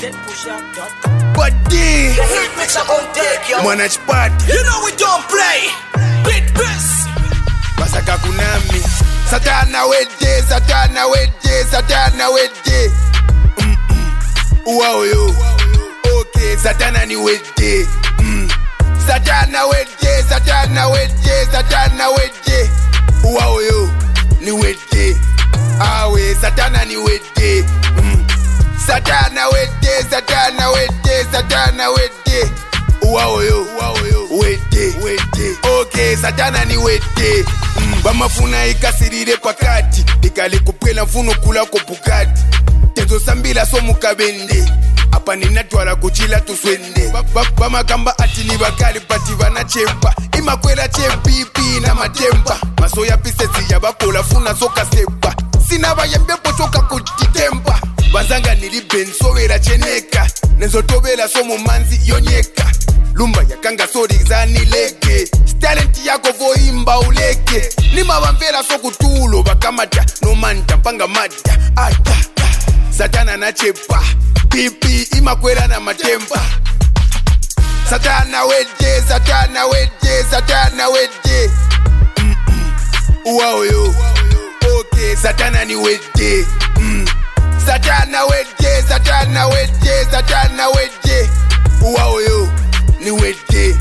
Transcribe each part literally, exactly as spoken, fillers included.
Body. The hit mix up on deck, yo. Mwana chipati. You know we don't play. Beat this. Basaka kunami. Satana wedde, Satana wedde, Satana wedde. Wow yo. Okay, Satana ni wedde. Mm. Satana wedde, Satana wedde, Satana wedde. Wow yo. Ni wedde. Awe, Satana ni wedde. Mm. Satana wedde, Satana wedde, Satana wedde. Wow yo, wow yo. Wedde, wedde. Okay, Satana ni wedde. Mm. Bamafuna ikasirire pakati. Ikali kupela mfuno kula kopukati. Tenzo sambila so mukabende. Apa ninatwala kuchila tuswende. Bamakamba ati ni bakali pati vanachempa. Imakwela chepipi na matempa. Masoya pisesi ya bakola funa soka sepa. Sinaba yembe pochoka kutitempa. Banzanga nilibenso vera cheneka. Nenzo tobela so mumanzi yonyeka. Lumba yakanga sori zani leke. Talenti yako voimba uleke. Nima bamvela so kutulo bakamata. No manta panga mata. Ata. Satana na chepa. Pipi imakwela na matempa. Satana wedde, Satana wedde, Satana wedde. Wow yo. Okay, Satana ni wedde. Mm. Satana wedde, Satana wedde, Satana wedde. Wow yo. Ni wedde.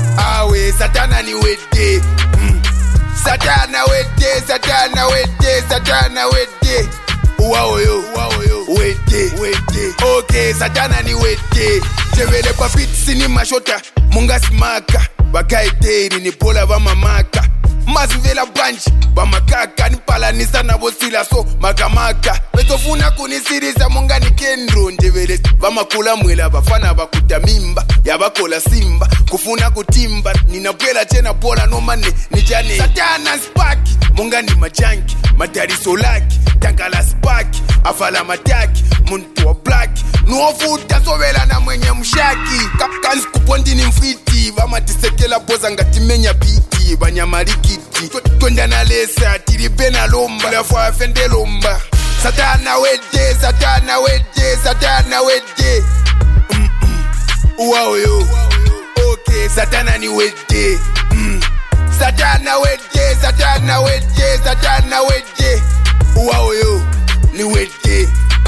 Awe, Satana ni wedde. Mm. Satana wedde, Satana wedde, Satana wedde. Wow yo, wow yo. Wedde, wedde. Okay, Satana ni wedde. Chevele papit sini mashota. Munga smaka. Bakaiteri ni pola vamamaka. Mazivela bunch. Bamakaka ni pala nisana bosila so makamaka. Betofuna kunisiriza munga ni kendro. Njevele vamakula mwela bafana bakuta mimba. Yabakola simba. Kufuna kutimba. Ninapela chena pola no mane nijane. Satana spaki. Munga ni majanki. Matari solaki. Tankala spaki. Afala mataki. Muntu wa black. Nuofuta sovela na mwenye mshaki. Kansi kupondi ni mfiti. Vama tisekela poza ngatimenya piti. Banyamarikiti. Twenda na lesa. Tiribe na lomba. Lafwa afende lomba. Satana wedde. Satana wedde. Satana wedde. Mm -mm. Wow yo. Okay, Satana ni wedde. Mm. Satana wedde. Satana wedde. Satana wedde. Wow yo. Ni wedde.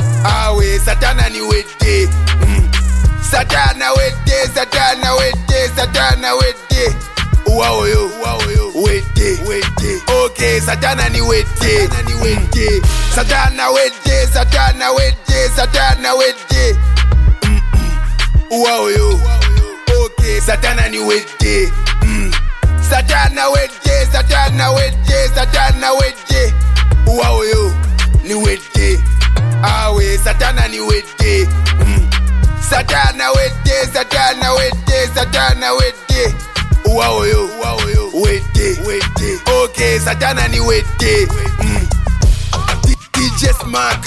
Awe, Satana ni wedde. Mm. Satana wedde, Satana wedde, Satana wedde. Wow yo, wow yo. Wedde, wedde. Okay, Satana ni wedde. Satana ni wedde. Satana wedde, Satana wedde, Satana wedde. Mm -mm. Wow yo. Okay, Satana ni wedde. Mm. Satana wedde, Satana wedde, Satana wedde. Wow yo. Ni wedde. Awe, Satana ni wedde. Mm. Satana wedde, Satana wedde, Satana wedde. Wow yo, wow yo. Wedde, wedde. Okay, Satana ni wedde. Mm. D J Smack.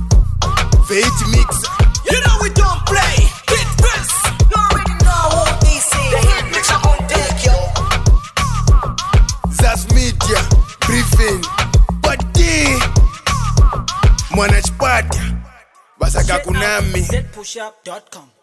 Fate Mixer. You know we don't play. Hit this. You already know what they say. The hit mix up on deck, yo. Zaz Media. Briefing. Body. Mwana chipati. Basaka kunami. Z push up dot com